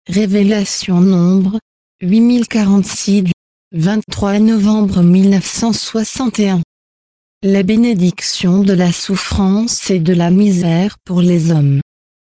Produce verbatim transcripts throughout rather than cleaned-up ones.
Révélation Nombre, huit mille quarante-six du vingt-trois novembre mille neuf cent soixante et un. La bénédiction de la souffrance et de la misère pour les hommes.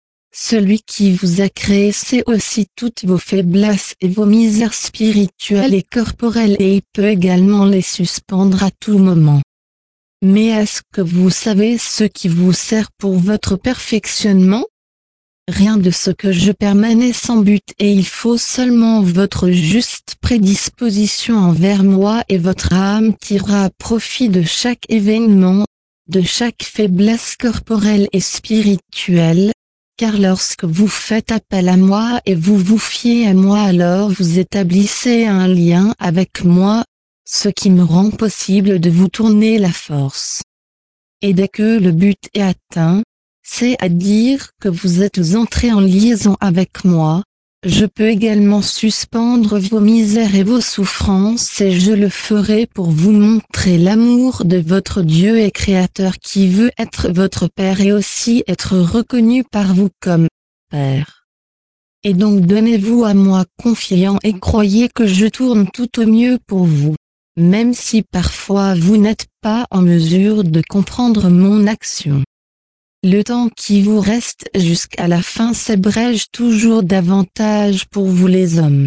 Celui qui vous a créé sait aussi toutes vos faiblesses et vos misères spirituelles et corporelles et il peut également les suspendre à tout moment. Mais est-ce que vous savez ce qui vous sert pour votre perfectionnement? Rien de ce que je permets n'est sans but et il faut seulement votre juste prédisposition envers moi et votre âme tirera profit de chaque événement, de chaque faiblesse corporelle et spirituelle, car lorsque vous faites appel à moi et vous vous fiez à moi alors vous établissez un lien avec moi, ce qui me rend possible de vous tourner la force. Et dès que le but est atteint, c'est-à-dire que vous êtes entré en liaison avec moi, je peux également suspendre vos misères et vos souffrances et je le ferai pour vous montrer l'amour de votre Dieu et Créateur qui veut être votre Père et aussi être reconnu par vous comme Père. Et donc donnez-vous à moi confiant et croyez que je tourne tout au mieux pour vous, même si parfois vous n'êtes pas en mesure de comprendre mon action. Le temps qui vous reste jusqu'à la fin s'abrège toujours davantage pour vous les hommes.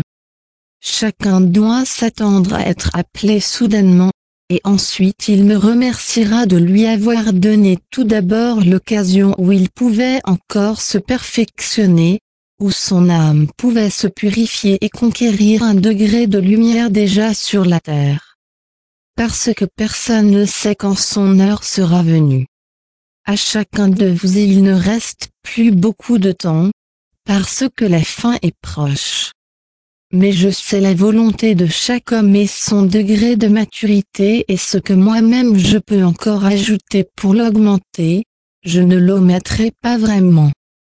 Chacun doit s'attendre à être appelé soudainement, et ensuite il me remerciera de lui avoir donné tout d'abord l'occasion où il pouvait encore se perfectionner, où son âme pouvait se purifier et conquérir un degré de lumière déjà sur la terre. Parce que personne ne sait quand son heure sera venue. À chacun de vous et il ne reste plus beaucoup de temps, parce que la fin est proche. Mais je sais la volonté de chaque homme et son degré de maturité et ce que moi-même je peux encore ajouter pour l'augmenter, je ne l'omettrai pas vraiment.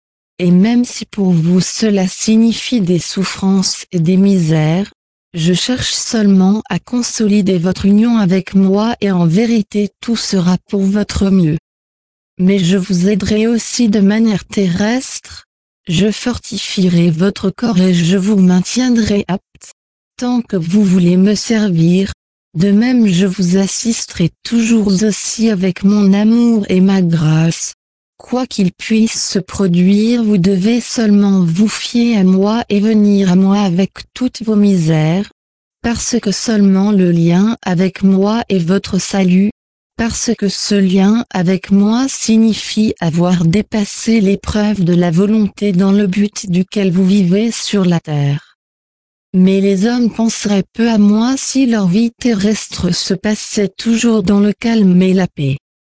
Et même si pour vous cela signifie des souffrances et des misères, je cherche seulement à consolider votre union avec moi et en vérité tout sera pour votre mieux. Mais je vous aiderai aussi de manière terrestre, je fortifierai votre corps et je vous maintiendrai apte, tant que vous voulez me servir, de même je vous assisterai toujours aussi avec mon amour et ma grâce. Quoi qu'il puisse se produire vous devez seulement vous fier à moi et venir à moi avec toutes vos misères, parce que seulement le lien avec moi est votre salut. Parce que ce lien avec moi signifie avoir dépassé l'épreuve de la volonté dans le but duquel vous vivez sur la terre. Mais les hommes penseraient peu à moi si leur vie terrestre se passait toujours dans le calme et la paix.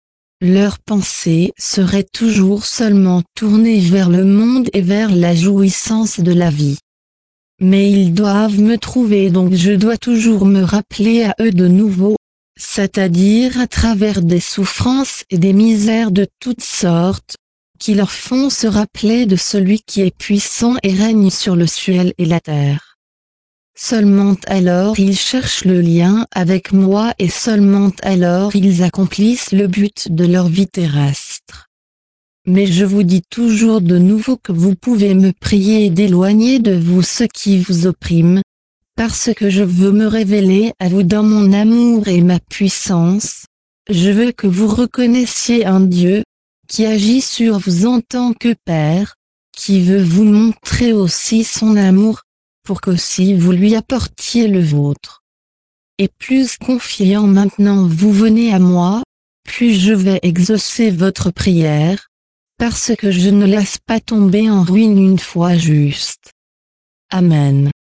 Leurs pensées seraient toujours seulement tournées vers le monde et vers la jouissance de la vie. Mais ils doivent me trouver donc je dois toujours me rappeler à eux de nouveau, c'est-à-dire à travers des souffrances et des misères de toutes sortes, qui leur font se rappeler de celui qui est puissant et règne sur le ciel et la terre. Seulement alors ils cherchent le lien avec moi et seulement alors ils accomplissent le but de leur vie terrestre. Mais je vous dis toujours de nouveau que vous pouvez me prier d'éloigner de vous ce qui vous opprime, parce que je veux me révéler à vous dans mon amour et ma puissance, je veux que vous reconnaissiez un Dieu, qui agit sur vous en tant que Père, qui veut vous montrer aussi son amour, pour qu'aussi vous lui apportiez le vôtre. Et plus confiant maintenant vous venez à moi, plus je vais exaucer votre prière, parce que je ne laisse pas tomber en ruine une foi juste. Amen.